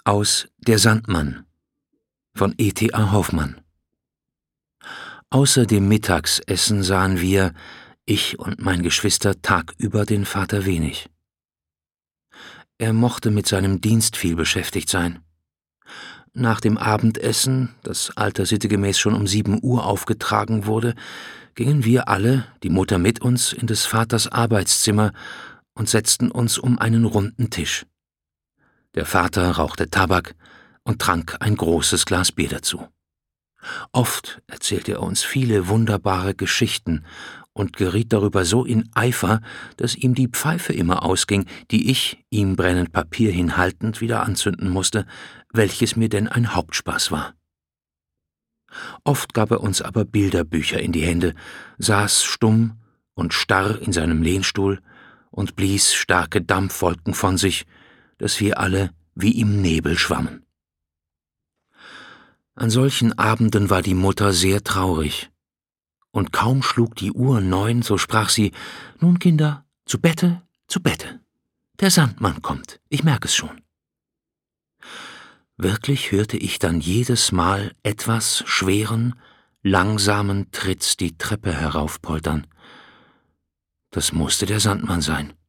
Aus Der Sandmann von E.T.A. Hoffmann. Außer dem Mittagsessen sahen wir, ich und mein Geschwister, tagüber den Vater wenig. Er mochte mit seinem Dienst viel beschäftigt sein. Nach dem Abendessen, das altersittegemäß schon um 7 Uhr aufgetragen wurde, gingen wir alle, die Mutter mit uns, in des Vaters Arbeitszimmer und setzten uns um einen runden Tisch. Der Vater rauchte Tabak und trank ein großes Glas Bier dazu. Oft erzählte er uns viele wunderbare Geschichten und geriet darüber so in Eifer, dass ihm die Pfeife immer ausging, die ich, ihm brennend Papier hinhaltend, wieder anzünden musste, welches mir denn ein Hauptspaß war. Oft gab er uns aber Bilderbücher in die Hände, saß stumm und starr in seinem Lehnstuhl und blies starke Dampfwolken von sich, dass wir alle wie im Nebel schwammen. An solchen Abenden war die Mutter sehr traurig, und kaum schlug die Uhr 9, so sprach sie: »Nun, Kinder, zu Bette, zu Bette. Der Sandmann kommt, ich merk es schon.« Wirklich hörte ich dann jedes Mal etwas schweren, langsamen Tritts die Treppe heraufpoltern. Das musste der Sandmann sein.